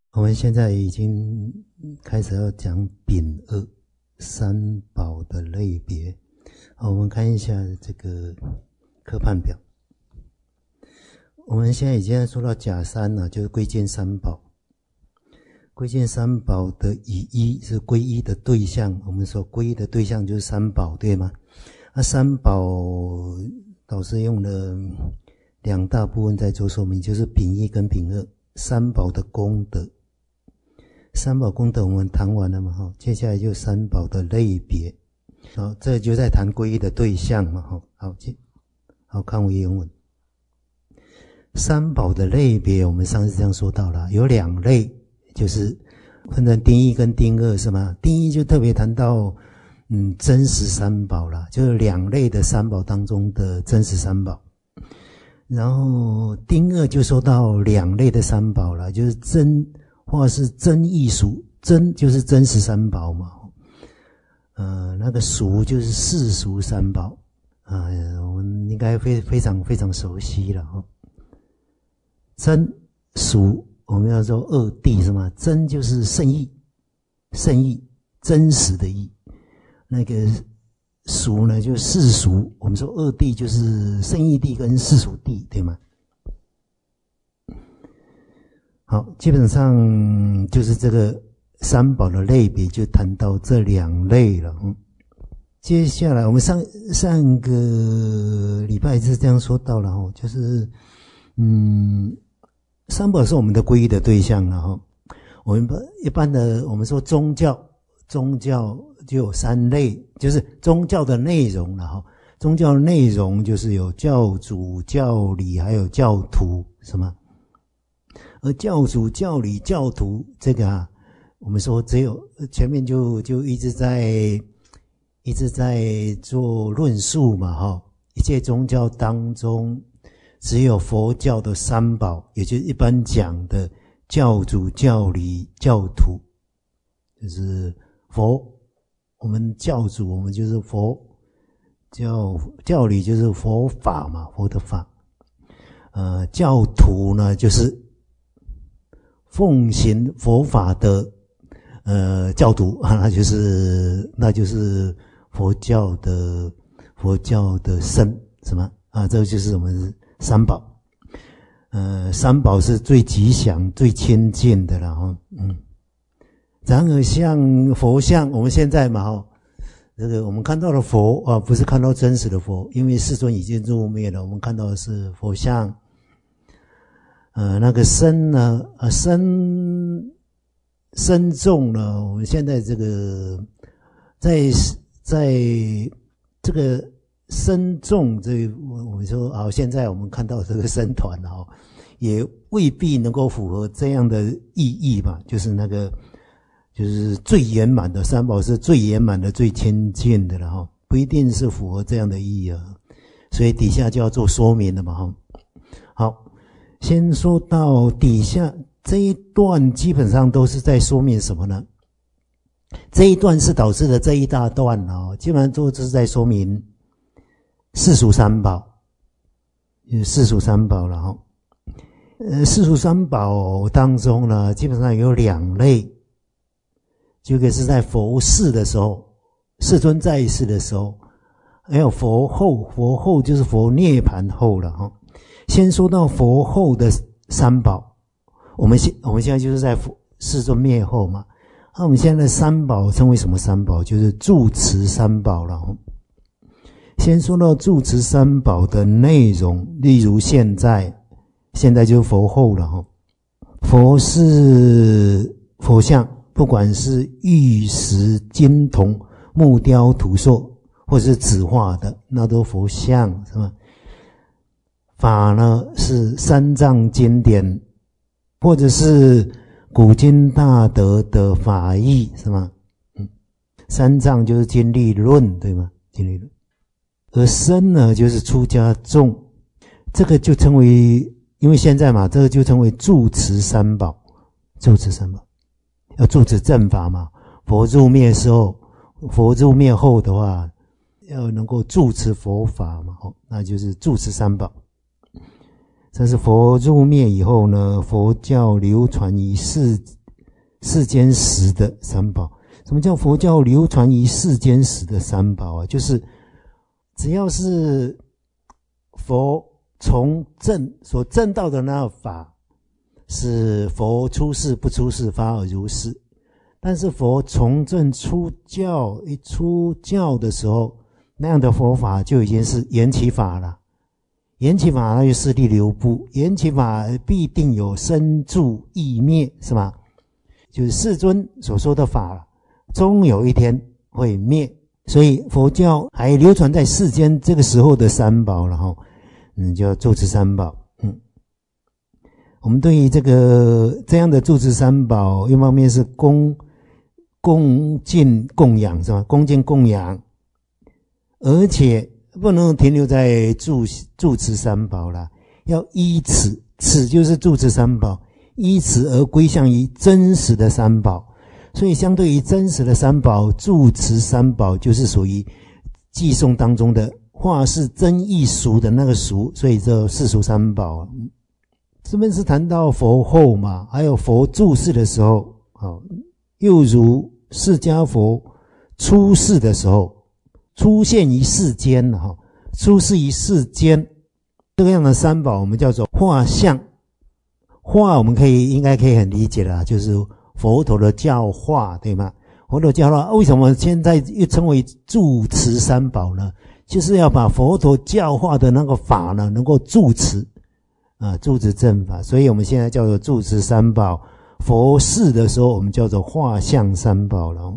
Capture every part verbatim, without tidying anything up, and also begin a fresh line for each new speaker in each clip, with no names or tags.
我们现在已经开始要讲丙二三宝的类别。好，我们看一下这个科判表。我们现在已经说到甲三了，就是归建三宝。归建三宝的以一是归一的对象，我们说归一的对象就是三宝，对吗？那三宝导师用了两大部分在做说明，就是丙一跟丙二三宝的功德。三宝功德我们谈完了嘛，哈，接下来就三宝的类别。好，这就在谈归一的对象嘛，哈，好，好，看我原文。三宝的类别，我们上次这样说到了，有两类，就是分成丁一跟丁二，是吗？丁一就特别谈到，嗯，真实三宝啦，就是两类的三宝当中的真实三宝。然后丁二就说到两类的三宝啦，就是真或是真异俗，真就是真实三宝嘛，呃，那个俗就是世俗三宝，啊、呃，我们应该非非常非常熟悉了哈。真俗我们要说二谛是吗？真就是圣义，圣义真实的义，那个俗呢就是世俗，我们说二谛就是圣义谛跟世俗谛，对吗？好，基本上就是这个三宝的类别就谈到这两类了。嗯，接下来我们上上个礼拜是这样说到了哦，就是嗯，三宝是我们的皈依的对象了哈。我们一般的我们说宗教，宗教就有三类，就是宗教的内容了哈。宗教的内容就是有教主、教理还有教徒，什么？而教主、教理、教徒这个啊，我们说只有前面就就一直在一直在做论述嘛，哈，一切宗教当中，只有佛教的三宝，也就是一般讲的教主、教理、教徒，就是佛。我们教主，我们就是佛；教教理就是佛法嘛，佛的法。呃，教徒呢，就是奉行佛法的呃教徒啊，那就是那就是佛教的佛教的僧，什么啊？这就是我们三宝。呃，三宝是最吉祥、最亲近的了哈。嗯，然而像佛像，我们现在嘛哈，这个我们看到的佛啊，不是看到真实的佛，因为世尊已经入灭了，我们看到的是佛像。呃，那个僧呢，呃，僧僧众呢，我们现在这个在在这个僧众这，我们说啊，现在我们看到这个僧团啊，也未必能够符合这样的意义吧？就是那个，就是最圆满的三宝是最圆满的、最亲近的了哈，不一定是符合这样的意义啊。所以底下就要做说明了嘛哈。好。先说到底下这一段，基本上都是在说明什么呢？这一段是导致的这一大段哦，基本上都是在说明世俗三宝，世俗三宝了哈。呃，世俗三宝当中呢，基本上有两类，这个是在佛世的时候，世尊在世的时候，还有佛后，佛后就是佛涅槃后了哈。先说到佛后的三宝，我们现我们现在就是在佛世尊灭后嘛。那我们现在的三宝称为什么三宝？就是住持三宝了。先说到住持三宝的内容，例如现在，现在就是佛后了哈。佛是佛像，不管是玉石、金铜、木雕、土塑，或者是纸画的，那都佛像，是吧？法呢是三藏经典，或者是古今大德的法义，是吗？嗯，三藏就是经律论，对吗？经律论。而僧呢，就是出家众，这个就称为，因为现在嘛，这个就称为住持三宝，住持三宝，要住持正法嘛。佛入灭时候，佛入灭后的话，要能够住持佛法嘛，那就是住持三宝。但是佛入灭以后呢，佛教流传于世世间实的三宝。什么叫佛教流传于世间实的三宝啊？就是只要是佛从证所证到的那个法，是佛出世不出世发而如是。但是佛从证出教，一出教的时候，那样的佛法就已经是缘起法了。缘起法那就势力流布，缘起法必定有生住异灭，是吧？就是世尊所说的法，终有一天会灭。所以佛教还流传在世间这个时候的三宝了哈，嗯，叫住持三宝。嗯，我们对于这个这样的住持三宝，一方面是恭恭敬供养，是吧？恭敬供养，而且不能停留在住住持三宝啦，要依此，此就是住持三宝，依此而归向于真实的三宝。所以相对于真实的三宝，住持三宝就是属于偈颂当中的化是真义俗的那个俗，所以这世俗三宝啊。这边是谈到佛后嘛，还有佛住世的时候，好，又如释迦佛出世的时候，出现于世间哈，出世于世间，这个样的三宝我们叫做化相。化我们可以应该可以很理解了，就是佛陀的教化，对吗？佛陀教化为什么现在又称为住持三宝呢？就是要把佛陀教化的那个法呢，能够住持啊，住持正法。所以我们现在叫做住持三宝。佛世的时候，我们叫做化相三宝了。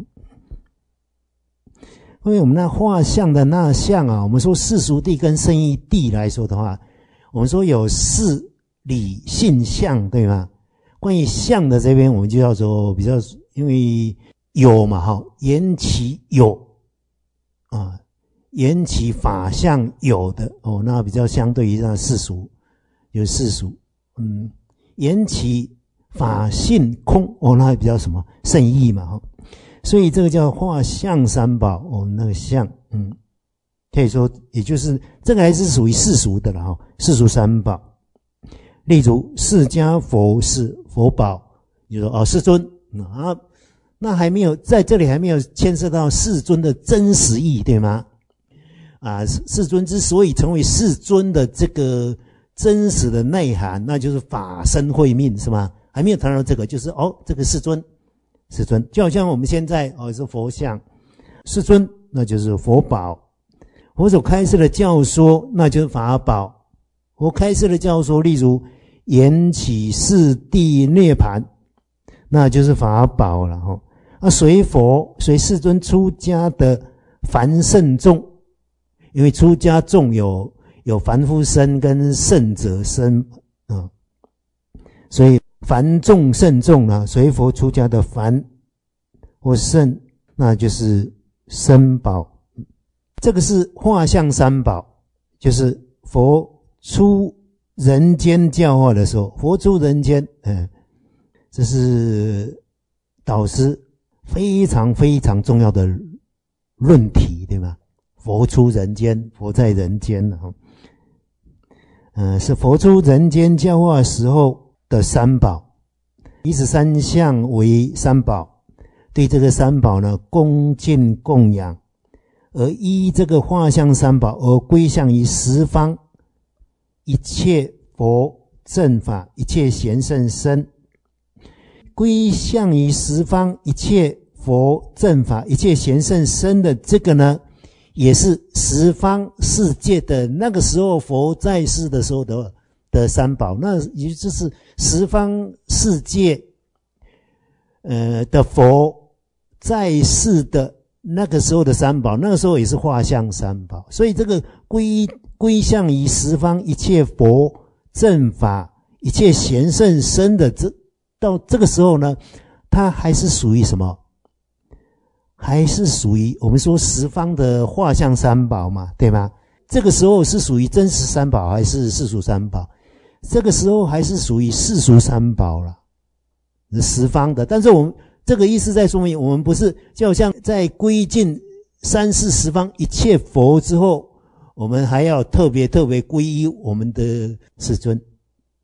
因为我们那化相的那相啊，我们说世俗谛跟圣义谛来说的话，我们说有事理性相，对吗？关于相的这边，我们就叫做比较，因为有嘛，哈，缘起有啊，缘起法相有的哦，那比较相对于那世俗，有世俗，嗯，缘起法性空哦，那比较什么圣义嘛，哈，所以这个叫化相三宝哦，那个相，嗯，可以说也就是这个还是属于世俗的了哈，世俗三宝。例如释迦佛是佛宝，就说哦世尊啊，那还没有在这里还没有牵涉到世尊的真实义，对吗？啊，世尊之所以成为世尊的这个真实的内涵，那就是法身慧命，是吗？还没有谈到这个，就是哦这个世尊，世尊就好像我们现在哦是佛像，世尊那就是佛宝，佛所开示的教说那就是法宝。佛开示的教说，例如缘起四谛涅盘，那就是法宝了哈。啊，随佛随世尊出家的凡圣众，因为出家众有有凡夫身跟圣者身啊，所以凡众圣众呢，随佛出家的凡或圣，那就是身宝。这个是化相三宝，就是佛出人间教化的时候，佛出人间，嗯，这是导师非常非常重要的论题，对吗？佛出人间，佛在人间了哈，嗯，是佛出人间教化时候的三宝，以此三相为三宝，对这个三宝呢恭敬供养，而依这个化相三宝而归向于十方一切佛正法，一切贤圣身，归向于十方一切佛正法，一切贤圣身的这个呢，也是十方世界的那个时候佛在世的时候的的三宝，那也就是十方世界呃的佛在世的那个时候的三宝，那个时候也是化相三宝。所以这个归归向于十方一切佛正法，一切贤圣身的这到这个时候呢，它还是属于什么？还是属于我们说十方的化相三宝嘛，对吗？这个时候是属于真实三宝还是世俗三宝？这个时候还是属于世俗三宝了，十方的。但是我们这个意思在说明，我们不是就好像在归尽三世十方一切佛之后，我们还要特别特别皈依我们的世尊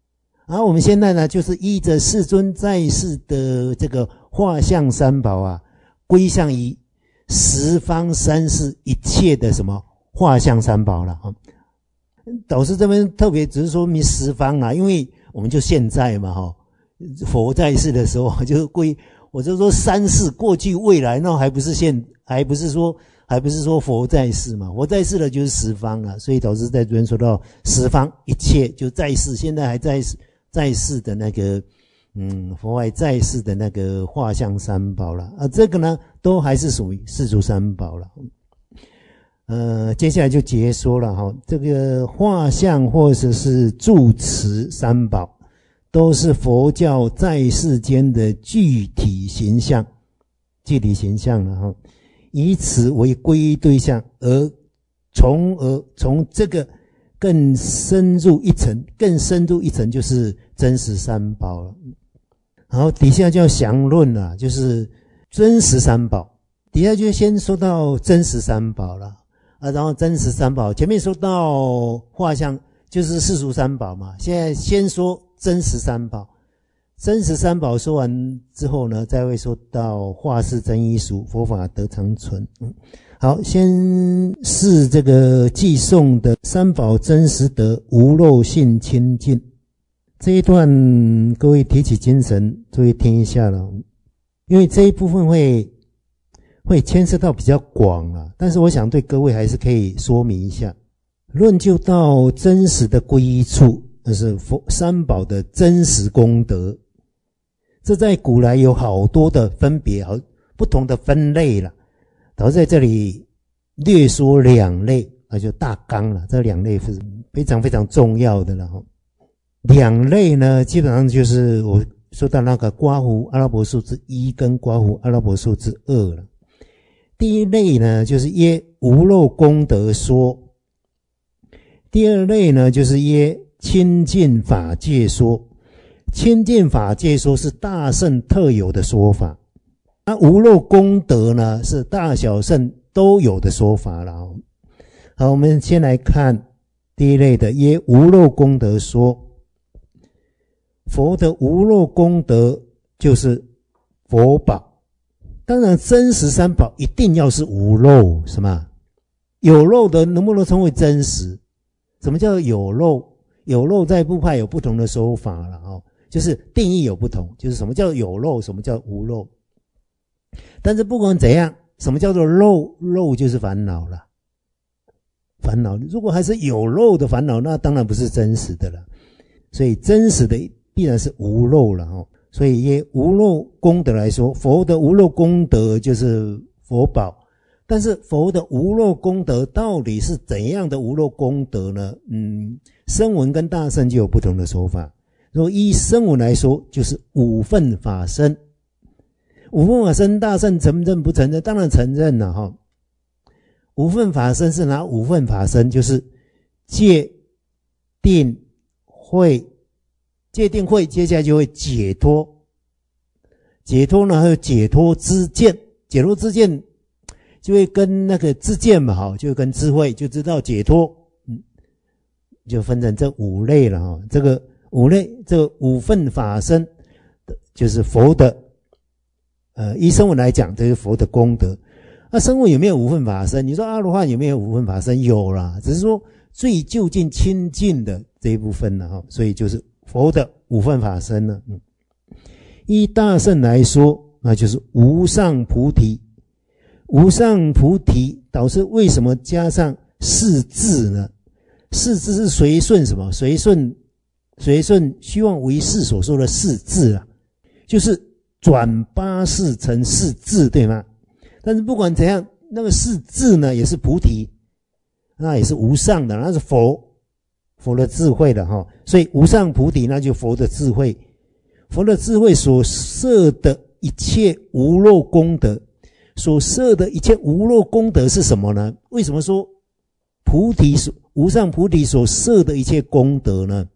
然后我们现在呢，就是依着世尊在世的这个化相三宝啊，归向于十方三世一切的什么化相三宝了啊。导师这边特别只是说明十方啊，因为我们就现在嘛哈，佛在世的时候就归，我就说三世过去未来，那还不是现，还不是说还不是说佛在世嘛？佛在世的就是十方啊，所以导师在这边说到十方一切就在世，现在还在在世的那个嗯佛还在世的那个化相三宝了啊，这个呢都还是属于世俗三宝了。呃，接下来就解说了哈，这个画像或者是住持三宝，都是佛教在世间的具体形象，具体形象了哈，以此为皈依对象，而从而从这个更深入一层，更深入一层就是真实三宝了。然后底下叫详论了，就是真实三宝，底下就先说到真实三宝了。啊，然后真实三宝，前面说到画像就是世俗三宝嘛，现在先说真实三宝。真实三宝说完之后呢，再会说到画世真依俗，佛法得长存。嗯，好，先是这个寄送的三宝真实德无漏性清净这一段，各位提起精神，注意听一下了，因为这一部分会。会牵涉到比较广啊，但是我想对各位还是可以说明一下。论就到真实的皈依处，那是佛三宝的真实功德。这在古来有好多的分别，好不同的分类了。导致在这里略说两类，那就大纲了。这两类是非常非常重要的了哈。两类呢，基本上就是我说到那个刮胡阿拉伯数字一跟刮胡阿拉伯数字二了。第一类呢，就是耶无漏功德说；第二类呢，就是耶清净法界说。清净法界说是大圣特有的说法，那无漏功德呢，是大小圣都有的说法了。好，我们先来看第一类的耶无漏功德说。佛的无漏功德就是佛宝。当然真实三宝一定要是无漏，是吗？有漏的能不能称为真实？什么叫有漏？有漏在部派有不同的说法了哦，就是定义有不同，就是什么叫有漏，什么叫无漏。但是不管怎样，什么叫做漏？漏就是烦恼了。烦恼如果还是有漏的烦恼，那当然不是真实的了。所以真实的必然是无漏了哦。所以以无漏功德来说，佛的无漏功德就是佛宝。但是佛的无漏功德到底是怎样的无漏功德呢？嗯，声闻跟大乘就有不同的说法。如果依声闻来说，就是五分法身。五分法身大乘承认不承认？当然承认了哈。五分法身是哪五分法身？就是戒、定、慧。戒定慧，接下来就会解脱。解脱呢，还有解脱知见。解脱知见就会跟那个知见嘛，哈，就跟智慧就知道解脱。嗯，就分成这五类了哈。这个五类，这个五分法身，就是佛的。呃，依声闻来讲，这是佛的功德。那声闻有没有五分法身？你说阿罗汉有没有五分法身？有啦，只是说最就近亲近的这一部分了哈。所以就是佛的五分法身呢，嗯，依大乘来说，那就是无上菩提。无上菩提，导致为什么加上四字呢？四字是随顺什么？随顺随顺虚妄唯识所说的四字啊，就是转八识成四字，对吗？但是不管怎样，那个四字呢，也是菩提，那也是无上的，那是佛。佛的智慧的哈，所以无上菩提那就佛的智慧，佛的智慧所摄的一切无漏功德，所摄的一切无漏功德是什么呢？为什么说菩提所无上菩提所摄的一切功德呢？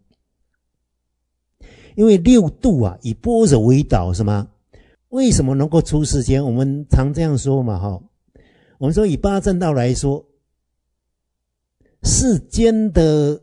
因为六度啊，以般若为导，是吗？为什么能够出世间？我们常这样说嘛哈，我们说以八正道来说，世间的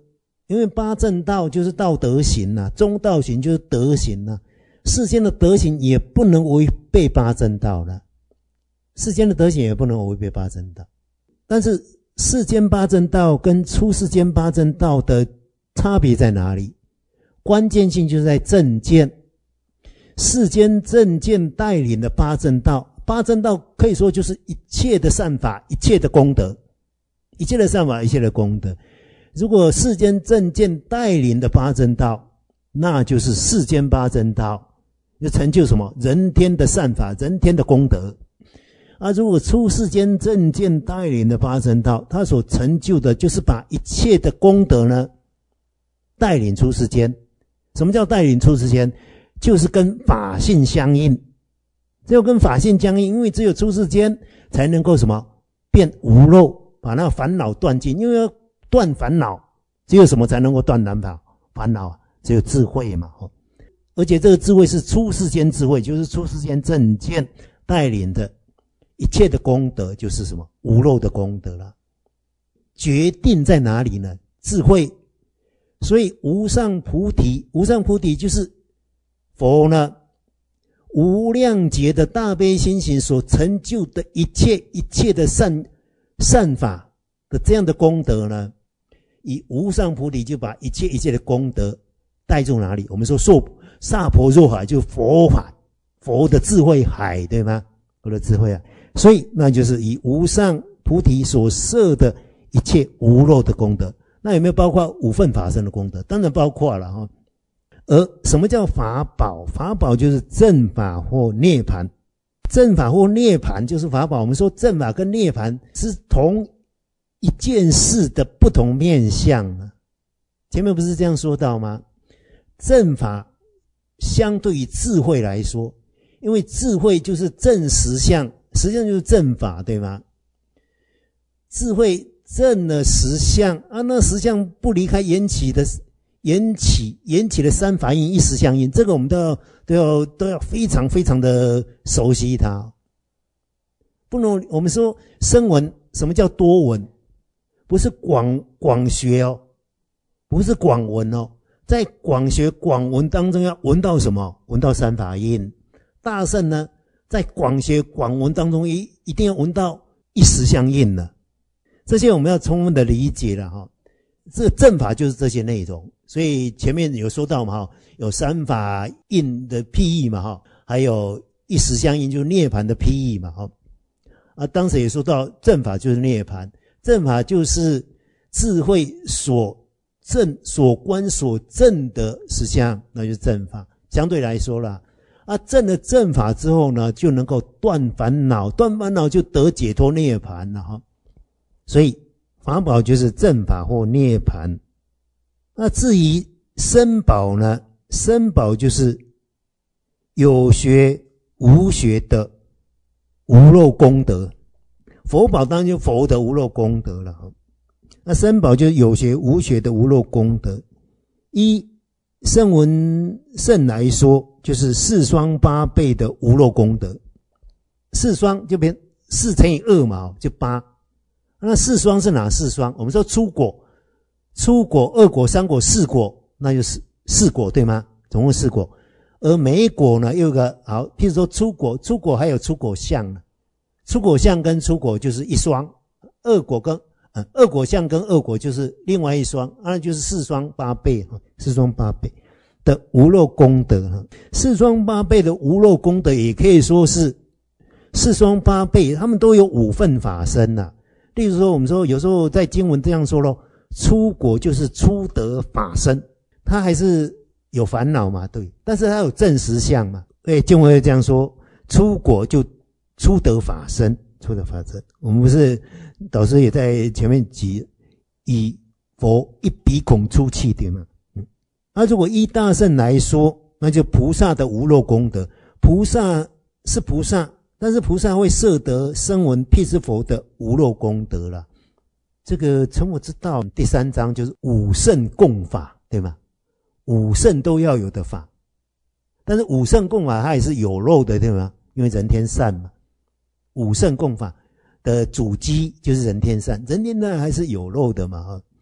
因为八正道就是道德行啊，中道行就是德行啊，世间的德行也不能违背八正道了，世间的德行也不能违背八正道。但是世间八正道跟出世间八正道的差别在哪里？关键性就是在正见。世间正见带领的八正道，八正道可以说就是一切的善法，一切的功德，一切的善法，一切的功德。如果世间正见带领的八正道，那就是世间八正道，就成就什么？人天的善法，人天的功德。啊，如果出世间正见带领的八正道，它所成就的就是把一切的功德呢带领出世间。什么叫带领出世间？就是跟法性相应，只有跟法性相应，因为只有出世间才能够什么变无漏，把那烦恼断尽。因为要断烦恼，只有什么才能够断烦恼？烦恼只有智慧嘛。而且这个智慧是出世间智慧，就是出世间正见带领的一切的功德，就是什么无漏的功德了。决定在哪里呢？智慧。所以无上菩提，无上菩提就是佛呢无量劫的大悲心行所成就的一切一切的善善法的这样的功德呢，以无上菩提就把一切一切的功德带入哪里？我们说萨婆若海，就佛法，佛的智慧海，对吗？佛的智慧啊，所以那就是以无上菩提所摄的一切无漏的功德。那有没有包括五分法身的功德？当然包括了哈。而什么叫法宝？法宝就是正法或涅槃。正法或涅槃就是法宝。我们说正法跟涅槃是同一件事的不同面向啊。前面不是这样说到吗？正法相对于智慧来说，因为智慧就是正实相，实际上就是正法，对吗？智慧正了实相啊，那实相不离开缘起的缘起缘起的三法印一实相印，这个我们都要都要都要非常非常的熟悉它。不能我们说声闻，什么叫多闻？不是广广学哦，不是广闻哦，在广学广闻当中要闻到什么？闻到三法印。大乘呢，在广学广闻当中一一定要闻到一实相印了。这些我们要充分的理解了哈。这个正法就是这些内容，所以前面有说到嘛哈，有三法印的譬喻嘛哈，还有一实相应就是涅槃的譬喻嘛哈。啊，当时也说到正法就是涅槃，正法就是智慧所证所观所证的实相，那就是正法。相对来说啦，啊，证了正法之后呢，就能够断烦恼，断烦恼就得解脱涅槃了哈。所以法宝就是正法或涅槃。那至于身宝呢？身宝就是有学无学的无漏功德。佛宝当然就佛的无漏功德了。那身宝就是有学无学的无漏功德。依声闻圣来说，就是四双八倍的无漏功德。四双就变四乘以二嘛，就八。那四双是哪四双？我们说初果、初果、二果、三果、四果，那就是四果，对吗？总共四果。而每一果呢，又有个好，譬如说初果，初果还有初果相呢。初果相跟初果就是一双，二果跟呃二果相跟二果就是另外一双，那就是四双八倍哈，四双八倍的无漏功德哈。四双八倍的无漏功德也可以说是四双八倍，他们都有五分法身呐、啊。例如说，我们说有时候在经文这样说咯，初果就是初得法身，他还是有烦恼嘛，对，但是他有正实相嘛，对，经文会这样说，初果就初得法身，初得法身。我们不是导师也在前面举以佛一鼻孔出气对吗？嗯，那、啊、如果依大乘来说，那就菩萨的无漏功德，菩萨是菩萨。但是菩萨会摄得声闻辟支佛的无漏功德了。这个从我知道第三章就是五圣共法，对吗？五圣都要有的法，但是五圣共法它也是有漏的，对吗？因为人天善嘛。五圣共法的主基就是人天善，人天善还是有漏的嘛哈。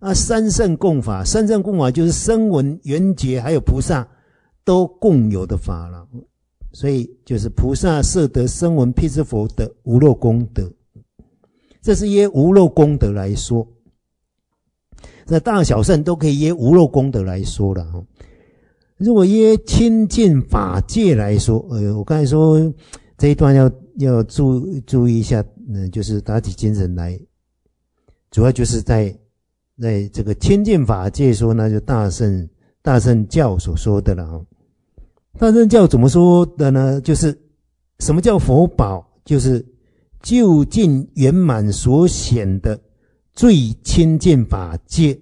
啊，三圣共法，三圣共法就是声闻、缘觉还有菩萨都共有的法了。所以就是菩萨摄得声闻辟支佛的无漏功德，这是约无漏功德来说。那大小圣都可以约无漏功德来说了。如果约亲近法界来说，呃，我刚才说这一段要要注注意一下，嗯，就是打起精神来，主要就是在在这个亲近法界说，那就大乘大乘教所说的了哈。大乘教怎么说的呢？就是什么叫佛宝？就是究竟圆满所显的最亲近法界。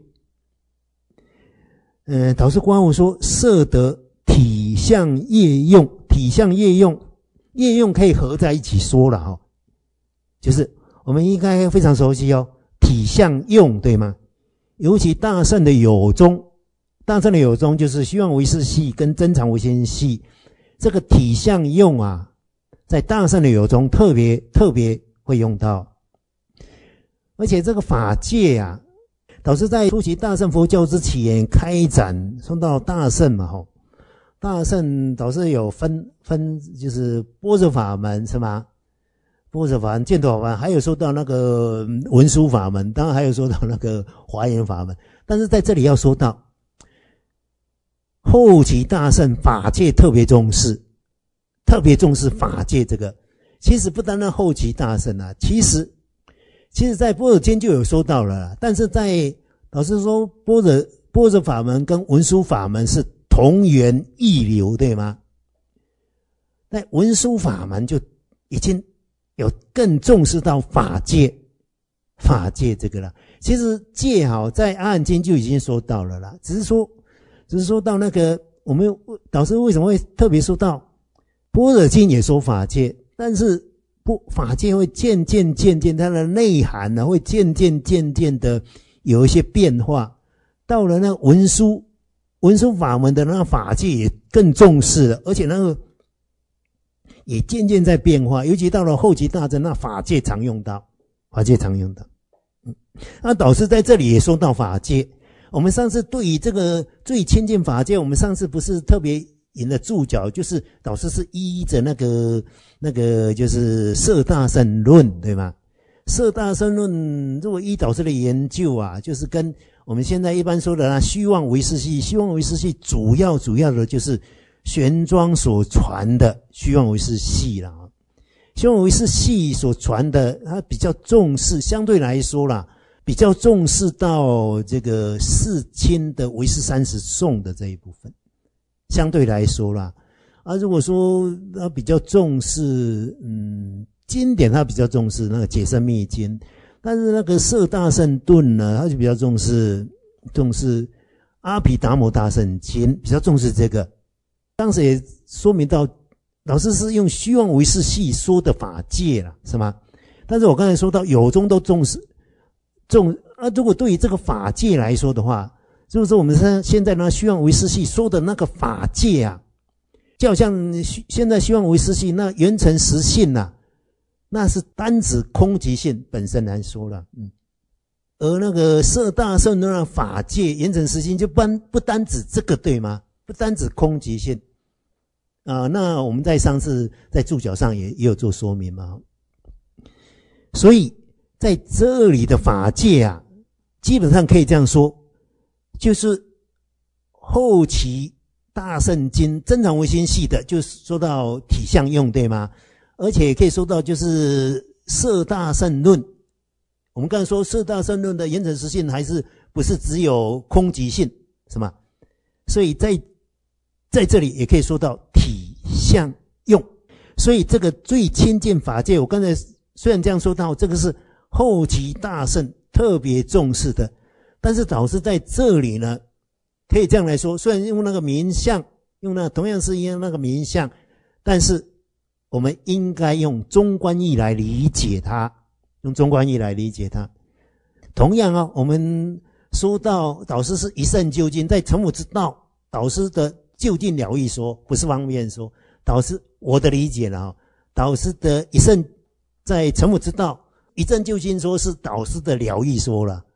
呃，导师观悟说，摄得体相业用，体相业用，业用可以合在一起说了哈。就是我们应该非常熟悉哦，体相用对吗？尤其大乘的有宗。大乘的有宗就是虚妄唯识系跟真常唯心系，这个体相用啊，在大乘的有宗特别特别会用到。而且这个法界啊，导师在初期大乘佛教之前开展，说到大乘嘛吼，大乘导师有分分就是般若法门是吗？般若法门、见道法门，还有说到那个文殊法门，当然还有说到那个华严法门。但是在这里要说到后期大乘法界特别重视，特别重视法界这个。其实不单单后期大乘啊，其实其实在般若经就有说到了啦。但是在老师说般若般若法门跟文殊法门是同源异流，对吗？在文殊法门就已经有更重视到法界法界这个了。其实界好在阿含经就已经说到了啦，只是说只是说到那个我们导师为什么会特别说到般若经也说法界，但是不法界会渐渐渐渐它的内涵呢、啊、会渐渐渐渐的有一些变化。到了那个文殊文殊法门的那个法界也更重视了，而且那个也渐渐在变化，尤其到了后期大乘，那法界常用到法界常用到。嗯，那导师在这里也说到法界。我们上次对于这个最亲近法界，我们上次不是特别引了注脚，就是导师是依着那个那个就是摄大乘论，对吗？摄大乘论如果依导师的研究啊，就是跟我们现在一般说的那虚妄唯识系，虚妄唯识系主要主要的就是玄奘所传的虚妄唯识系啦。虚妄唯识系所传的，它比较重视，相对来说啦，比较重视到这个世亲的唯识三十颂的这一部分，相对来说啦。啊，如果说他比较重视，嗯，经典他比较重视那个解深密经，但是那个摄大乘顿呢，他就比较重视重视阿毗达摩大乘经，比较重视这个。当时也说明到，老师是用虚妄唯识系说的法界啦，是吗？但是我刚才说到有宗都重视。重啊，如果对于这个法界来说的话，就是说我们现现在呢虚妄唯识系说的那个法界啊，就好像现在虚妄唯识系那缘成实性啊，那是单指空寂性本身来说了，嗯，而那个摄大乘的那法界缘成实性就不不单指这个，对吗？不单指空寂性啊、呃，那我们在上次在注脚上也也有做说明嘛，所以。在这里的法界啊，基本上可以这样说，就是后期大乘经真常唯心系的，就说到体相用，对吗？而且也可以说到就是摄大乘论。我们刚才说摄大乘论的缘成实性还是不是只有空寂性，是吗？所以在在这里也可以说到体相用。所以这个最亲近法界，我刚才虽然这样说到，这个是后期大乘特别重视的，但是导师在这里呢，可以这样来说，虽然用那个名相，用那同样是一样那个名相，但是我们应该用中观义来理解它，用中观义来理解它。同样啊，我们说到导师是一圣究竟，在成佛之道，导师的究竟了义说，不是方便说，导师我的理解了啊，导师的一圣在成佛之道。一证究竟说是导师的了义说了，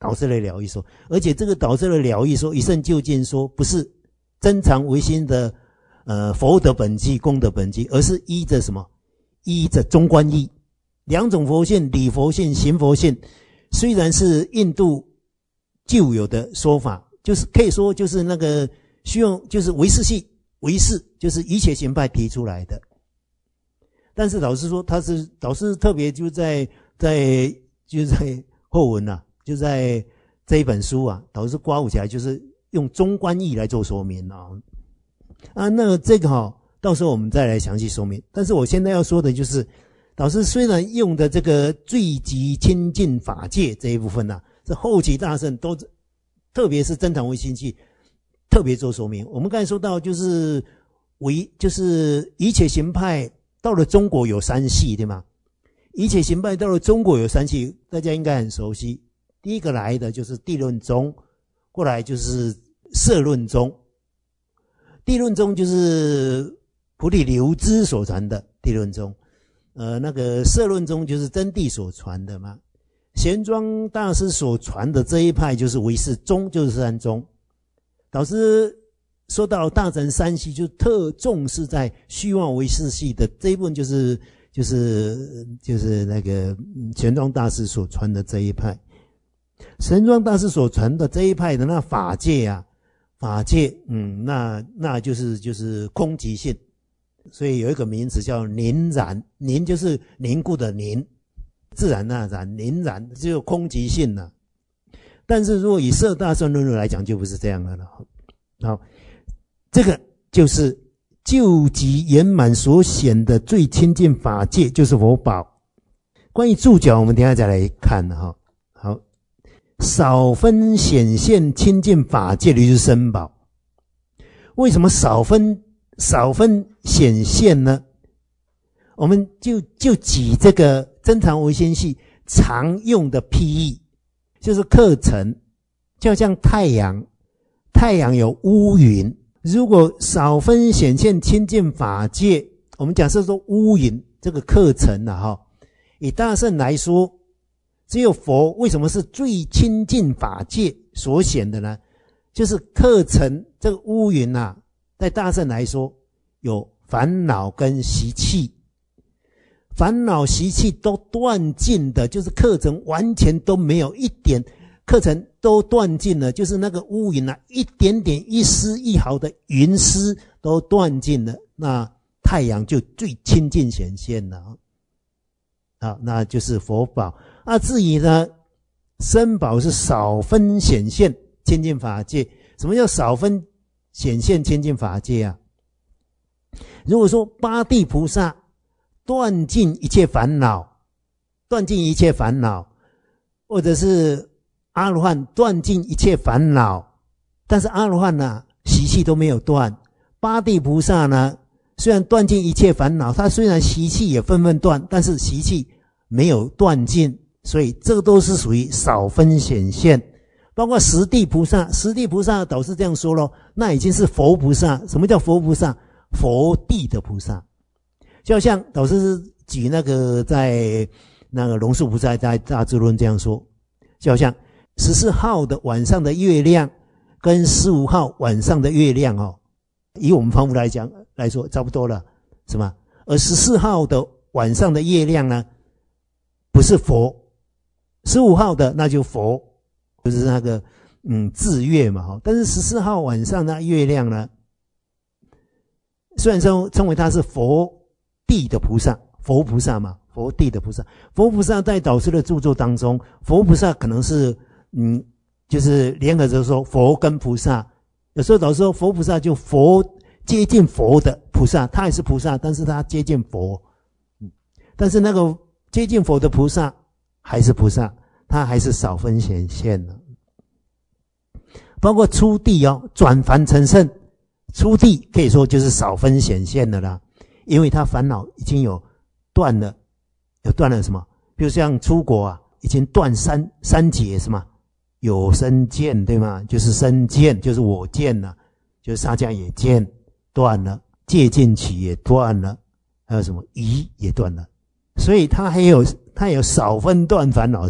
导师的了义说，而且这个导师的了义说一圣究竟说不是真常唯心的呃佛的本际功德本际，而是依着什么？依着中观义，两种佛性，理佛性、行佛性，虽然是印度旧有的说法，就是可以说就是那个需要就是唯识系，唯识就是一切行派提出来的。但是老师说他是导师特别就在在就在后文啊，就在这一本书啊，导师刮胡起来就是用中观义来做说明啊。啊，那这个哈、哦，到时候我们再来详细说明。但是我现在要说的就是，导师虽然用的这个最极清净法界这一部分啊，这后期大圣都特别是真堂唯心系特别做说明。我们刚才说到就是唯就是一切行派到了中国有三系，对吗？一切行派到了中国有三系，大家应该很熟悉。第一个来的就是地论宗，过来就是摄论宗。地论宗就是菩提流支所传的地论宗，呃，那个摄论宗就是真谛所传的嘛。玄奘大师所传的这一派就是唯识宗，就是三宗。导师说到大乘三系，就特重视在虚妄唯识系的这一部分，就是就是就是那个玄奘大师所传的这一派。玄奘大师所传的这一派的那法界啊。法界，嗯，那那就是就是空寂性，所以有一个名词叫凝然，凝就是凝固的凝，自然那然，凝然就是空寂性了。但是如果以摄大乘论来讲，就不是这样的了。好，这个就是究极圆满所显的最亲近法界，就是佛宝。关于注脚，我们等一下再来看哈。好。少分显现亲近法界的就是身宝。为什么少分少分显现呢？我们就就举这个真常唯心系常用的譬喻，就是课程，就像太阳，太阳有乌云，如果少分显现亲近法界，我们假设说乌云这个课程啊哈，以大乘来说。只有佛为什么是最亲近法界所显的呢？就是课程这个乌云啊，在大乘来说有烦恼跟习气，烦恼习气都断尽的，就是课程完全都没有一点，课程都断尽了，就是那个乌云啊，一点点一丝一毫的云丝都断尽了，那太阳就最亲近显现了。好，那就是佛宝。啊，至于呢，身宝是少分显现亲近法界。什么叫少分显现亲近法界啊？如果说八地菩萨断尽一切烦恼，断尽一切烦恼，或者是阿罗汉断尽一切烦恼，但是阿罗汉呢、啊，习气都没有断。八地菩萨呢，虽然断尽一切烦恼，他虽然习气也纷纷断，但是习气没有断尽。所以这个都是属于少分显现，包括十地菩萨，十地菩萨导师这样说咯，那已经是佛菩萨。什么叫佛菩萨？佛地的菩萨。就像导师举那个在那个龙树菩萨在大智论这样说，就好像十四号的晚上的月亮跟十五号晚上的月亮哦，以我们旁佛来讲来说差不多了，是吗？而十四号的晚上的月亮呢，不是佛。十五号的那就佛，就是那个嗯日月嘛哈。但是十四号晚上那月亮呢，虽然说称为它是佛地的菩萨，佛菩萨嘛，佛地的菩萨。佛菩萨在导师的著作当中，佛菩萨可能是嗯就是联合着说佛跟菩萨。有时候导师说佛菩萨就佛接近佛的菩萨，他也是菩萨，但是他接近佛。嗯，但是那个接近佛的菩萨。还是菩萨，他还是少分显现了。包括初地哦，转凡成圣，初地可以说就是少分显现的啦，因为他烦恼已经有断了，有断了什么？比如像出国啊，已经断三三劫是吗？有身见对吗？就是身见，就是我见了，就是萨迦也见断了，戒禁起也断了，还有什么疑也断了，所以他还有。他有少分断烦恼是吗？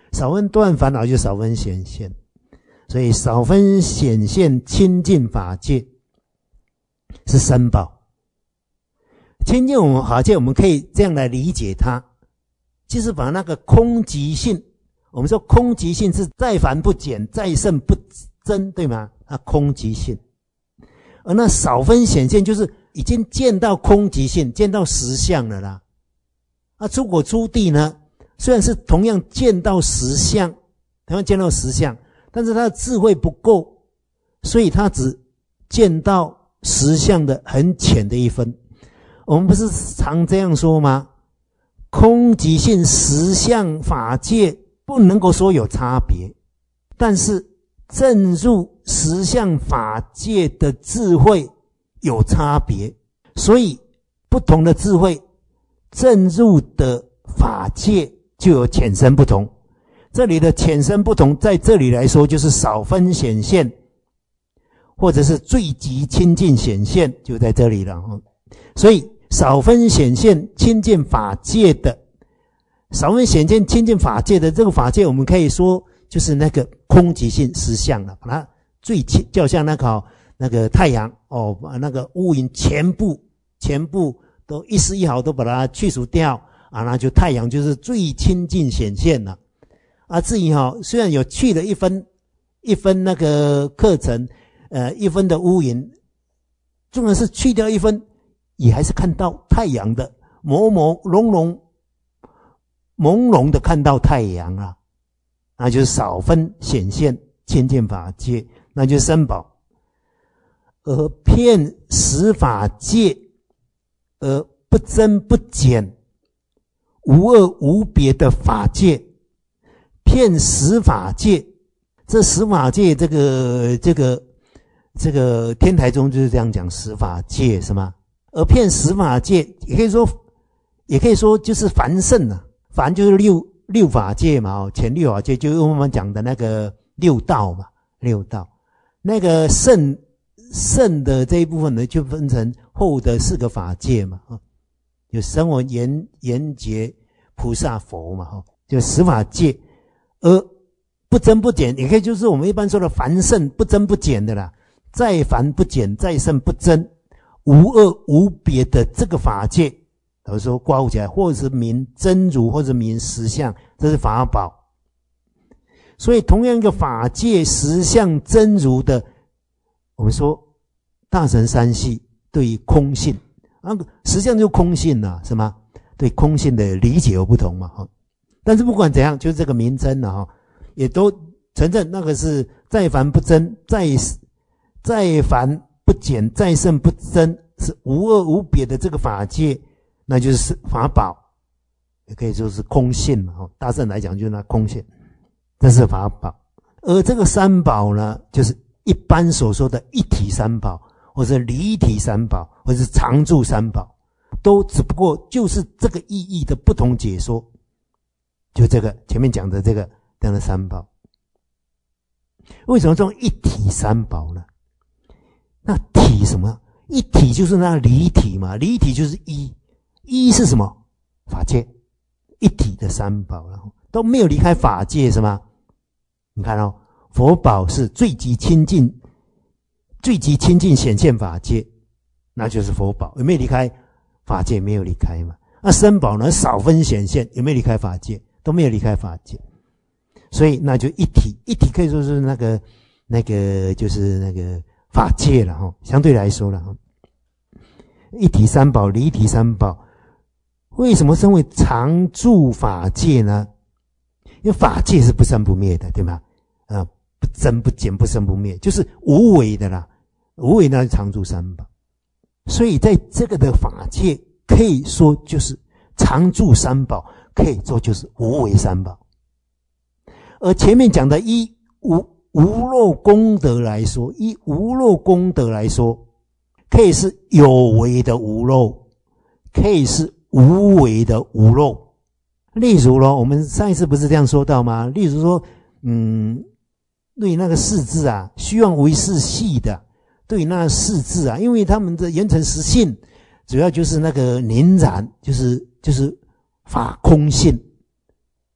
少分断烦恼就少分显现，所以少分显现清净法界是三宝。清净我们法界，我们可以这样来理解它，就是把那个空寂性，我们说空寂性是再凡不减，再胜不增，对吗？啊，空寂性。而那少分显现就是已经见到空寂性，见到实相了啦。啊，出果出地呢，虽然是同样见到实相，同样见到实相，但是他的智慧不够，所以他只见到实相的很浅的一分。我们不是常这样说吗？空寂性实相法界不能够说有差别，但是证入实相法界的智慧有差别，所以不同的智慧证入的法界就有浅深不同。这里的浅深不同，在这里来说就是少分显现，或者是最极清净显现，就在这里了。所以少分显现清净法界的，少分显现清净法界的这个法界，我们可以说就是那个空寂性实相了，把它最清，就像那个那个太阳哦，把那个乌云全部全部都一丝一毫都把它去除掉啊，那就太阳就是最清净显现了。啊，至于哈，虽然有去了一分一分那个课程，呃，一分的乌云，纵然是去掉一分，也还是看到太阳的朦朦胧胧朦胧的看到太阳啊，那就是少分显现清净法界，那就是三宝。而遍十法界而不增不减，无二无别的法界，遍十法界。这十法界这个这个这个天台宗就是这样讲，十法界是吗？而遍十法界也可以说也可以说就是凡圣啊，凡就是六六法界嘛，哦，前六法界就是我们讲的那个六道嘛，六道。那个圣圣的这一部分呢，就分成后的四个法界嘛，啊，有声闻缘缘觉菩萨佛嘛，哈，就十法界。而不增不减，也可以就是我们一般说的凡圣，不增不减的啦，再凡不减，再圣不增，无二无别的这个法界，比如说刮胡起来，或者是名真如，或者名实相，这是法宝。所以同样一个法界实相真如的，我们说大乘三系对于空性，那个实相就是空性啊，是吗？对空性的理解有不同嘛，哈。但是不管怎样，就是这个名称啊，也都承认那个是再凡不增，再再凡不减，再圣不增，是无二无别的这个法界，那就是法宝，也可以说是空性嘛，大乘来讲就是那空性，这是法宝。而这个三宝呢，就是一般所说的一体三宝，或者离体三宝，或者是常住三宝，都只不过就是这个意义的不同解说。就这个前面讲的这个这样的三宝，为什么说一体三宝呢？那体什么？一体就是那离体嘛，离体就是一，一是什么？法界，一体的三宝，然后都没有离开法界，是吗？你看哦，佛宝是最极清净，最极清净显现法界，那就是佛宝，有没有离开法界？没有离开嘛。那三宝呢？少分显现，有没有离开法界？都没有离开法界，所以那就一体，一体可以说是那个那个就是那个法界了哈，相对来说了哈。一体三宝、离体三宝，为什么称为常住法界呢？因为法界是不生不灭的，对吗？啊，不增不减，不生不灭，就是无为的啦。无为那就常住三宝，所以在这个的法界可以说就是常住三宝。可以说就是无为三宝。而前面讲的依无无漏功德来说，依无漏功德来说，可以是有为的无漏，可以是无为的无漏。例如咯，我们上一次不是这样说到吗？例如说，嗯，对于那个四字啊，虚妄为是系的，对于那四字啊，因为他们的言成实性，主要就是那个凝然，就是就是法空性，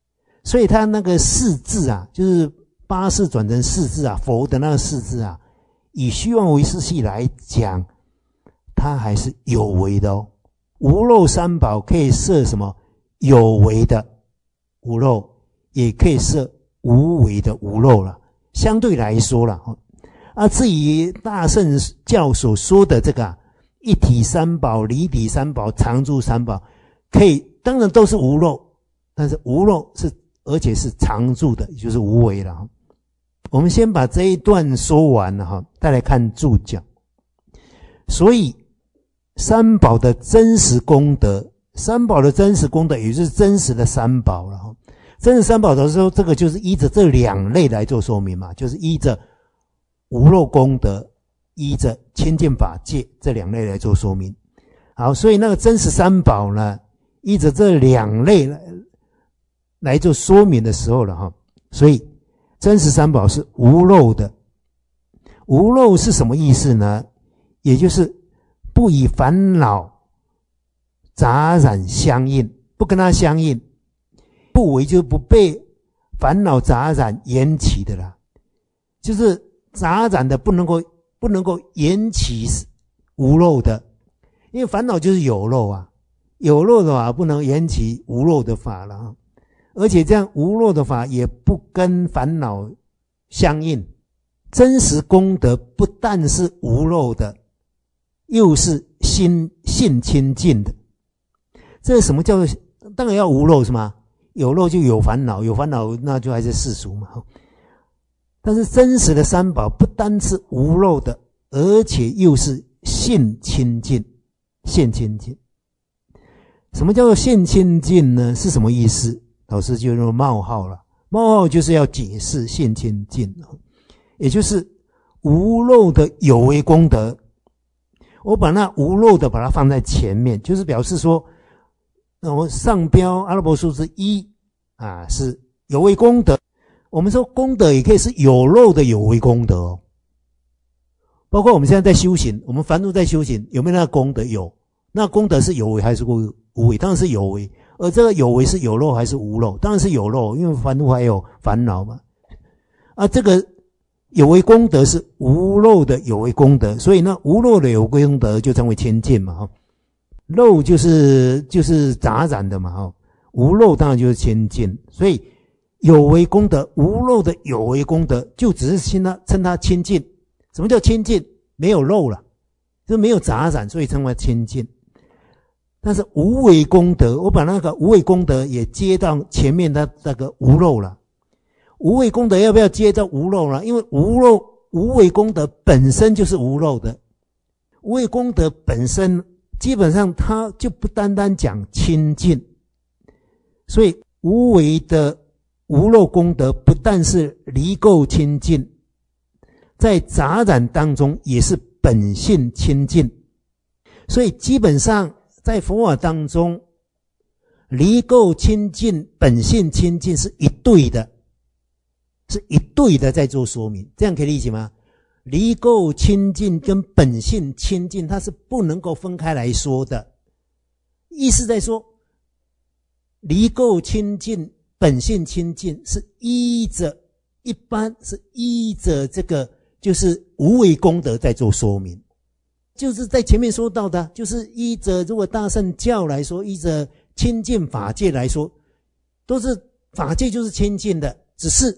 所以他那个四字啊，就是八识转成四字啊，佛的那个四字啊，以虚妄唯识系来讲，它还是有为的哦。无漏三宝可以摄什么？有为的无漏，也可以摄无为的无漏了。相对来说了，啊，至于大乘教所说的这个、啊、一体三宝、离体三宝、常住三宝，可以当然都是无漏，但是无漏是而且是常住的，也就是无为了。我们先把这一段说完了哈，再来看注脚。所以三宝的真实功德，三宝的真实功德也就是真实的三宝了哈。真实三宝的时候，这个就是依着这两类来做说明嘛，就是依着无漏功德，依着清净法界这两类来做说明。好，所以那个真实三宝呢，依着这两类来来做说明的时候了哈。所以真实三宝是无漏的。无漏是什么意思呢？也就是不以烦恼杂染相应，不跟它相应，不为就不被烦恼杂染缘起的啦，就是杂染的不能够不能够缘起无漏的，因为烦恼就是有漏啊，有漏的法不能缘起无漏的法了，而且这样无漏的法也不跟烦恼相应。真实功德不但是无漏的，又是心性清净的。这什么叫做？当然要无漏是吗？有漏就有烦恼，有烦恼那就还是世俗嘛。但是真实的三宝不单是无漏的，而且又是性清净，性清净。什么叫做性清净呢？是什么意思？老师就用冒号了，冒号就是要解释性清净，也就是无漏的有为功德。我把那无漏的把它放在前面，就是表示说，我上标阿拉伯数字一啊，是有为功德。我们说功德也可以是有漏的有为功德哦。包括我们现在在修行，我们凡夫在修行，有没有那个功德？有。那功德是有为还是无为？当然是有为。而这个有为是有漏还是无漏？当然是有漏，因为凡夫还有烦恼嘛。啊，这个有为功德是无漏的有为功德，所以那无漏的有为功德就称为清净嘛。漏就是就是杂染的嘛，无漏当然就是清净。所以有为功德，无漏的有为功德，就只是称它称它清净。什么叫清净？没有漏了，就没有杂染，所以称为清净。但是无为功德，我把那个无为功德也接到前面的那个无漏了。无为功德要不要接到无漏了？因为无漏无为功德本身就是无漏的，无为功德本身基本上它就不单单讲清净，所以无为的无漏功德不但是离垢清净，在杂染当中也是本性清净。所以基本上在佛法当中，离垢清净本性清净是一对的，是一对的在做说明，这样可以理解吗？离垢清净跟本性清净它是不能够分开来说的，意思在说离垢清净本性清净是依着一般是依着这个就是无为功德在做说明，就是在前面说到的，就是依着如果大乘教来说，依着清净法界来说，都是法界就是清净的，只是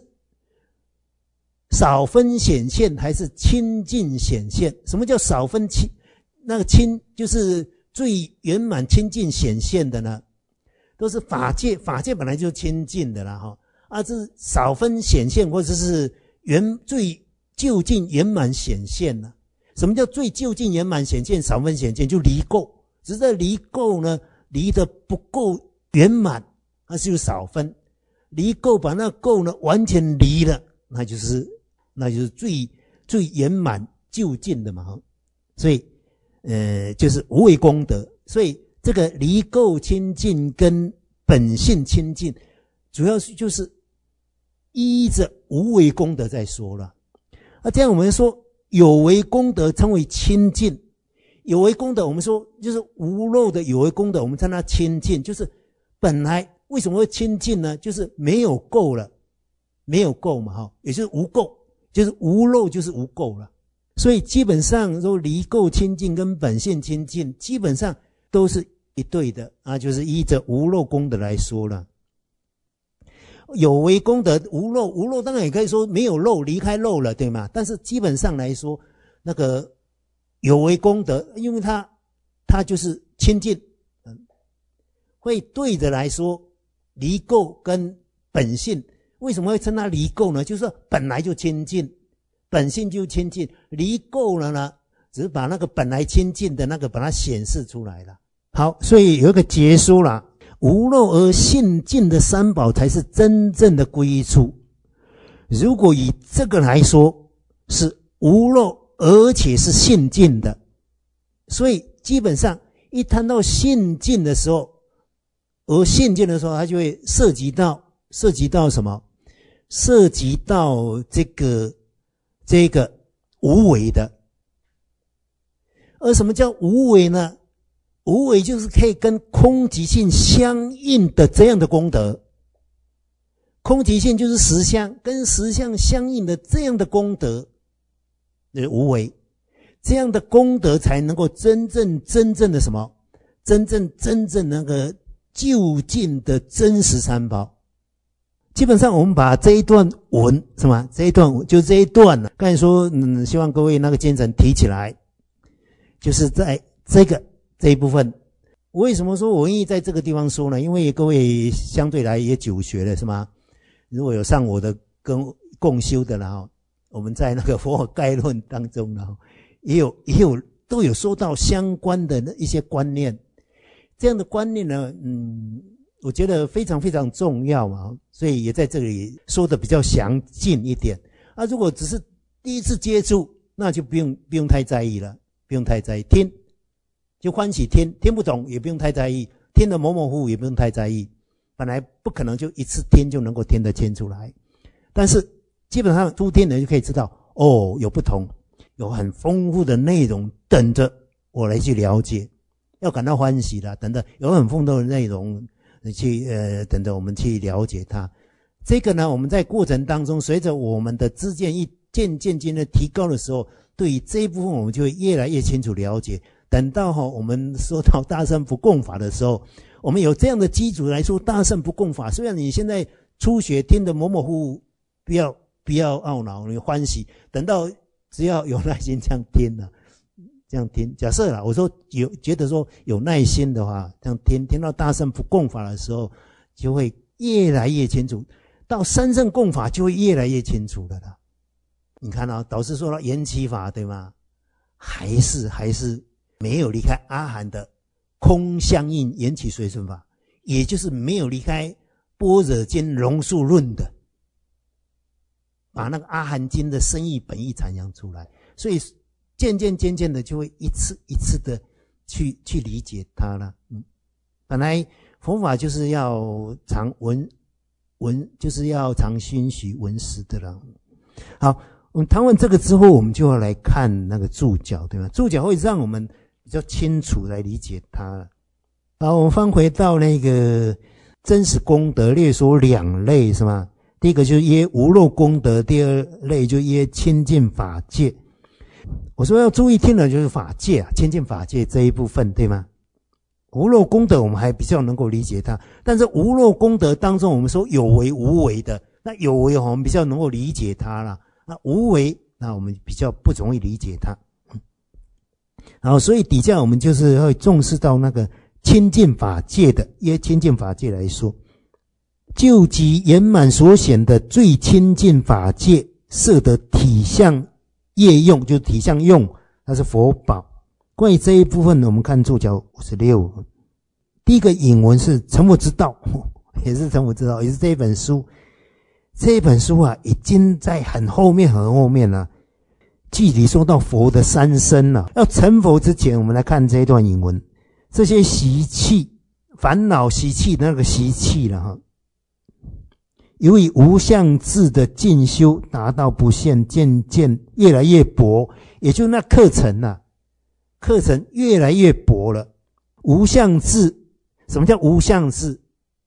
少分显现还是清净显现。什么叫少分清？那个清就是最圆满清净显现的呢，都是法界，法界本来就清净的啦哈。啊，这是少分显现或者是圆最究竟圆满显现呢？什么叫最究竟圆满显现？少分显现就离垢，只是在离垢呢，离得不够圆满，那就是少分。离垢把那垢呢完全离了，那就是那就是最最圆满究竟的嘛。所以呃就是无为功德。所以这个离垢清净跟本性清净，主要是就是依着无为功德在说了。那这样我们说有为功德称为清净，有为功德我们说就是无漏的有为功德，我们称它清净，就是本来为什么会清净呢？就是没有垢了，没有垢嘛，哈，也就是无垢，就是无漏，就是无垢了。所以基本上说离垢清净跟本性清净，基本上都是一对的啊，就是依着无漏功德来说了。有为功德无漏，无漏当然也可以说没有漏，离开漏了，对吗？但是基本上来说，那个有为功德，因为它它就是清净，嗯，会对着来说，离垢跟本性，为什么会称它离垢呢？就是说本来就清净，本性就清净，离垢了呢，只是把那个本来清净的那个把它显示出来了。好，所以有一个结说啦，无漏而性净的三宝才是真正的归处。如果以这个来说，是无漏而且是性净的，所以基本上一谈到性净的时候，而性净的时候，它就会涉及到涉及到什么？涉及到这个这个无为的。而什么叫无为呢？无为就是可以跟空即性相应的这样的功德。空即性就是实相，跟实相相应的这样的功德，就是无为。这样的功德才能够真正真正的什么？真正真正那个究竟的真实三宝。基本上我们把这一段文什么？这一段就这一段呢，刚才说嗯，希望各位那个精神提起来，就是在这个这一部分。为什么说我愿意在这个地方说呢？因为各位相对来也久学了，是吗？如果有上我的跟共修的啦，我们在那个佛法概论当中呢，也有也有都有说到相关的一些观念。这样的观念呢，嗯，我觉得非常非常重要嘛，所以也在这里说的比较详尽一点。啊，如果只是第一次接触，那就不用不用太在意了，不用太在意，听就欢喜听，听不懂也不用太在意，听得模模糊糊也不用太在意。本来不可能就一次听就能够听得清楚来，但是基本上初听人就可以知道，哦，有不同，有很丰富的内容等着我来去了解，要感到欢喜啦，等等，有很丰富的内容去呃等着我们去了解它。这个呢，我们在过程当中，随着我们的知见一渐渐渐的提高的时候，对于这一部分我们就会越来越清楚了解。等到哈我们说到大乘不共法的时候，我们有这样的基础来说大乘不共法，虽然你现在初学听得模模糊糊，不要不要懊恼，你欢喜，等到只要有耐心这样听了，这样听，假设啦，我说有觉得说有耐心的话，这样听听到大乘不共法的时候，就会越来越清楚，到三乘共法就会越来越清楚的啦。你看啊，导师说到缘起法，对吗？还是还是没有离开阿含的空相应缘起随顺法，也就是没有离开般若经龙树论的，把那个阿含经的深义本义阐扬出来，所以渐渐渐渐的就会一次一次的去去理解它了。嗯，本来佛法就是要常闻闻，就是要常熏习闻思的了。好，我们谈完这个之后，我们就要来看那个注脚，对吗？注脚会让我们比较清楚来理解它了。好，我们翻回到那个真实功德略说两类，是吗？第一个就是耶无漏功德，第二类就耶清净法界。我说要注意听的就是法界啊，清净法界这一部分，对吗？无漏功德我们还比较能够理解它，但是无漏功德当中我们说有为无为的，那有为我们比较能够理解它啦，那无为那我们比较不容易理解它。好，所以底下我们就是会重视到那个清净法界的，耶清净法界来说，究极圆满所显的最清净法界摄得体相业用，就是体相用，它是佛宝。关于这一部分呢，我们看注脚五十六，第一个引文是成佛之道，也是成佛之道，也是这一本书。这一本书啊，已经在很后面很后面了，具体说到佛的三身了。要成佛之前，我们来看这一段引文，这些习气、烦恼习气的那个习气了哈。由于无相智的进修达到不限，渐渐越来越薄，也就那课程啊，课程越来越薄了。无相智，什么叫无相智？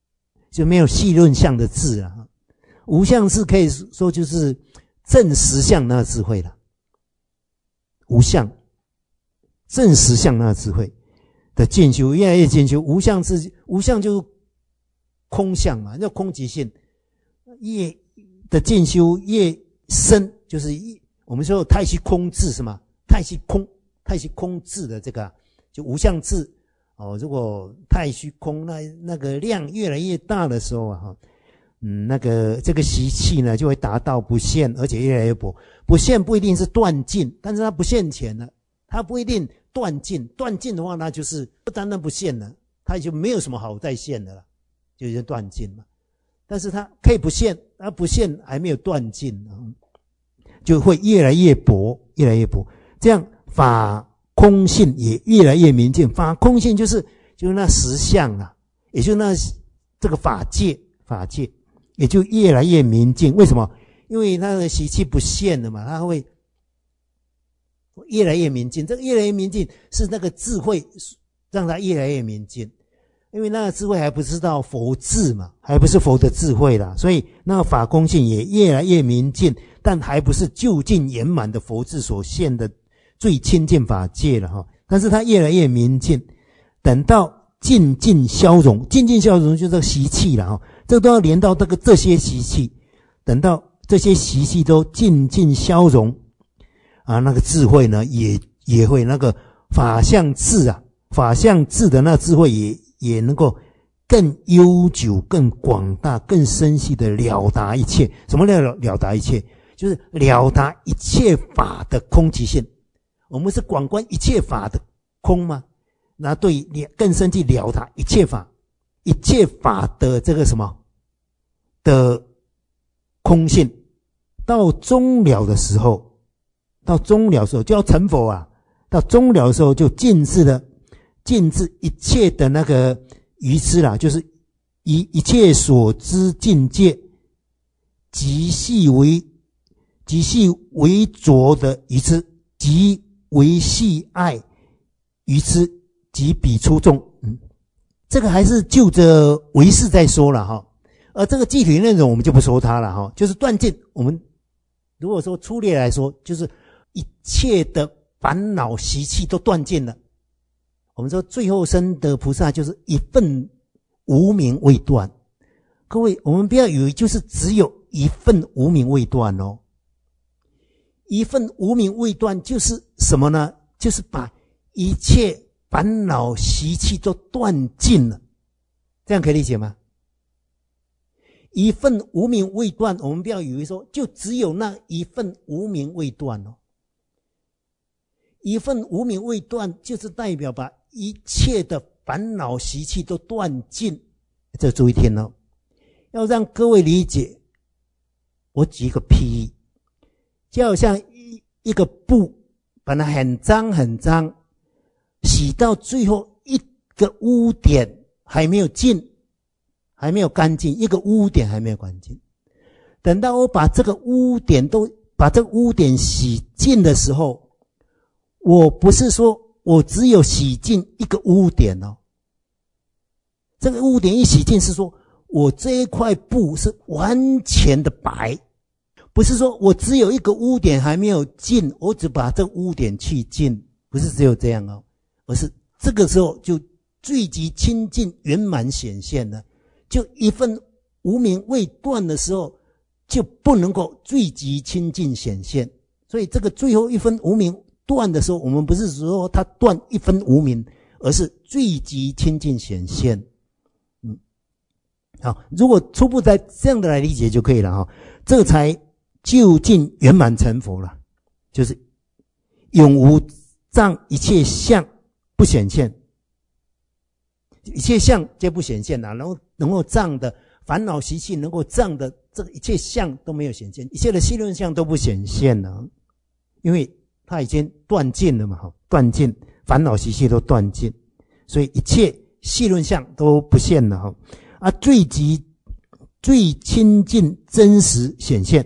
就没有细论相的智了。无相智可以说就是正实相那个智慧了。无相正实相那个智慧的进修，越来越进修。无相智，无相就是空相嘛，叫空即性。越的进修越深，就是我们说太虚空智是吗？太虚空，太虚空智的这个就无相智哦。如果太虚空那那个量越来越大的时候啊，哈，嗯，那个这个习气呢就会达到不现，而且越来越薄。不现不一定是断尽，但是它不现前了，它不一定断尽。断尽的话，那就是不单单不现了，它就没有什么好再现的了，就是断尽嘛。但是它可以不现，它不现还没有断尽，就会越来越薄，越来越薄。这样法空性也越来越明净。法空性就是就是那实相啊，也就是那这个法界，法界也就越来越明净。为什么？因为它的习气不现了嘛，它会越来越明净。这个越来越明净是那个智慧让它越来越明净。因为那个智慧还不知道佛智嘛，还不是佛的智慧啦，所以那个法空性也越来越明净，但还不是究竟圆满的佛智所现的最亲近法界了哈。但是它越来越明净，等到尽尽消融，尽尽消融就是这个习气了哈，这都要连到这个这些习气，等到这些习气都尽尽消融啊，那个智慧呢也也会那个法相智啊，法相智的那智慧也也能够更悠久、更广大、更深细的了达一切。什么叫了了达一切？就是了达一切法的空即性。我们是广观一切法的空吗？那对更深去了达一切法，一切法的这个什么的空性。到终了的时候，到终了的时候就要成佛啊！到终了的时候就尽致了。尽致一切的那个愚痴啦，就是以一切所知境界，极细为极细为浊的愚痴，极为细爱愚痴，及彼出众。嗯，这个还是就着唯识在说了哈，而这个具体内容我们就不说它了哈。就是断尽，我们如果说粗略来说，就是一切的烦恼习气都断尽了。我们说最后生的菩萨就是一份无明未断。各位，我们不要以为就是只有一份无明未断哦。一份无明未断就是什么呢？就是把一切烦恼习气都断尽了。这样可以理解吗？一份无明未断，我们不要以为说就只有那一份无明未断哦。一份无明未断就是代表把一切的烦恼习气都断尽。这注意听哦，要让各位理解。我举一个譬喻，就好像一一个布本来很脏很脏，洗到最后一个污点还没有尽，还没有干净，一个污点还没有干净。等到我把这个污点都把这个污点洗净的时候，我不是说我只有洗净一个污点哦，这个污点一洗净是说我这一块布是完全的白，不是说我只有一个污点还没有尽，我只把这个污点去尽，不是只有这样哦，而是这个时候就最极清净圆满显现了。就一份无明未断的时候，就不能够最极清净显现。所以这个最后一分无明断的时候，我们不是说它断一分无明，而是最极清净显现。嗯，好，如果初步在这样的来理解就可以了哈，这才究竟圆满成佛了，就是永无障一切相不显现，一切相皆不显现啊，然后能够障的烦恼习气能够障的这个一切相都没有显现，一切的细论相都不显现了，因为它已经断尽了嘛，哈，断尽烦恼习气都断尽，所以一切细论相都不现了哈。啊，最极最亲近真实显现，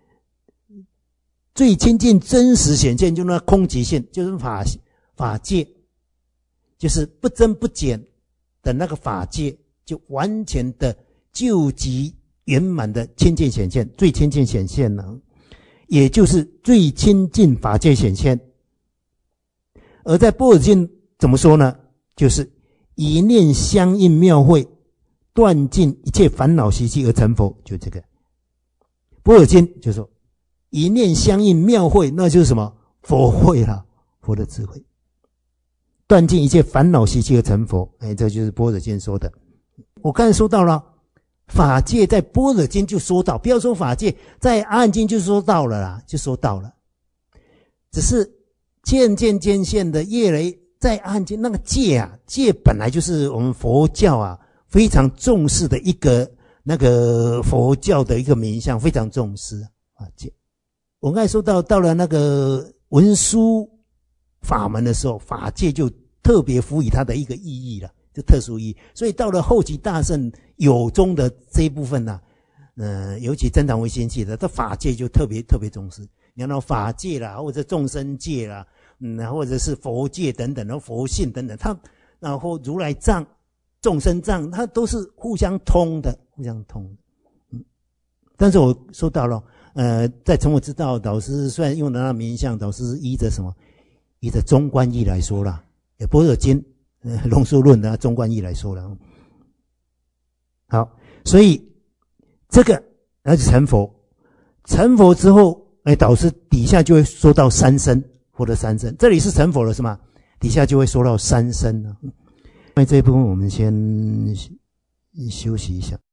最亲近真实显现就是那空即性，就是法法界，就是不增不减的那个法界，就完全的究极圆满的亲近显现，最亲近显现呢，也就是最亲近法界显现。而在般若经怎么说呢？就是一念相应妙慧，断尽一切烦恼习气而成佛，就这个。般若经就说一念相应妙慧，那就是什么？佛慧啦，佛的智慧，断尽一切烦恼习气而成佛。哎，这就是般若经说的。我刚才说到了法界，在般若经就说到，不要说法界，在阿含经就说到了啦，就说到了。只是渐渐渐现的越来，在阿含经那个戒啊，戒本来就是我们佛教啊非常重视的一个那个佛教的一个名相，非常重视啊戒。我刚才说到到了那个文殊法门的时候，法界就特别赋予它的一个意义了，就特殊意义。所以到了后期大乘有宗的这一部分呢、啊，呃，尤其真堂为先期的，这法界就特别特别重视。你看到法界啦，或者众生界啦，嗯，或者是佛界等等，然后佛性等等，它然后如来藏、众生藏，它都是互相通的，互相通的。嗯，但是我说到了，呃，在成佛之道，导师虽然用的那名相，导师是依着什么？依着中观义来说啦，也般若经、呃、龙树论的中观义来说了。好，所以这个那是成佛，成佛之后。哎，导师底下就会说到三身，佛的三身，这里是成佛了是吗？底下就会说到三身了。那这一部分我们先休息一下。